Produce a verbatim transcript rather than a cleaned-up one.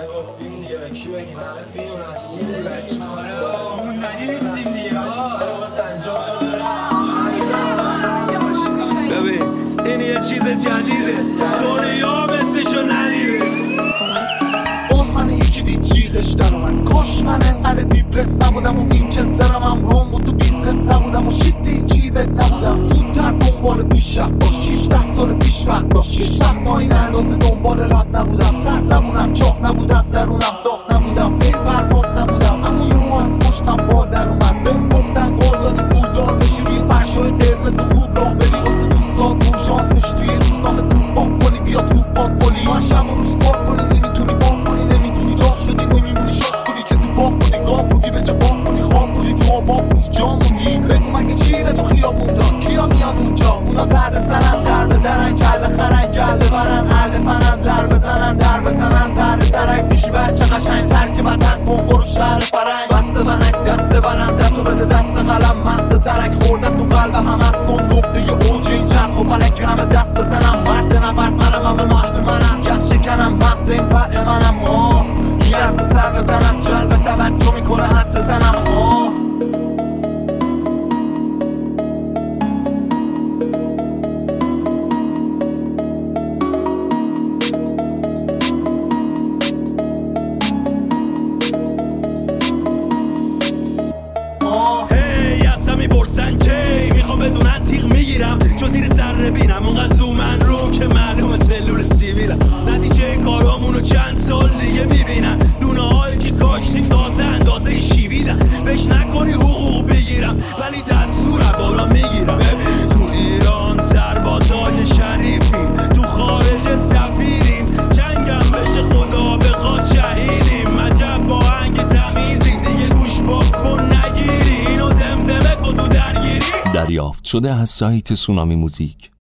گفتیم دیگه به کی بگیم همه بیرون از چی بگیم آره اون ننی نیستیم دیگه آره سنجا ببین این یه چیز جدیده دنیا مثلشو ندیده باز من یکی دید جیغش در آمد کاش من انقدر بیپرس نبودم و وینچسترم هم رام بود تو بیزنس نبودم و شیفت جیبت نبودم زودتر دنبال پیشرفت باش شیشده سال پیش وقت باش شیش وقت ما این اندازه دنبال رد نبودم سر زبونم چاق نبود از درونم داغ نبودم به پرواز نبودم اما یهو از پشتم بال در اومد بهم گفتن قول دادی پول دار بشی روی فرشای قرمز خوب راه بری واسه دوستات نورشانس میشی توی روزنامه توفان کنی بیا تو باد بولی من شب و روز کار کنی نمیتونی بار کنی نمیتونی راه شدی نمیمونی شاس کنی که تو باغ بودی گاه بودی به جا باغ بودی خواب بودی تو آبا بودی جا موندی بگو مگه چیره تو خیابون دار کیا میان اونجا اونا درد سرن در بدرن کله خرن گله برن اهل پنن زر بزنن در بزنن زر درک میشی بچه قشنگ ترک وطن کن برو شهر فرنگ بسته بنک دسته برنده تو بده دست قلم مغز ترک خوردن تو قلب هم از کن نقطه ی اوج این چرخ و فلک همه دست بزنم مرد نبرد منم همه محو منم گه شکنم مغز این فرق منم آه میرزه سر به تنم جلب توجه میکنه حتی تنم آه بدونن تیغ میگیرم چو زیر سر بینم اونقدر زومن رو که معلوم سلول سیویلم نتیجه کارامونو چند سال دیگه میبینن دونه هایی که کاشتیم تازه اندازه شیویدن بهش نکنی حقوق بگیرم ولی دستور بالا میگیرم ببین تو ایران سربازای شریفیم تو خارج سفیریم جنگم بشه خدا بخواد شهیدیم عجب با هنگ تمیزی دیگه گوش باکن نگیری اینو زمزمه کن تو درگیری. دریافت شده از سایت سونامی موزیک.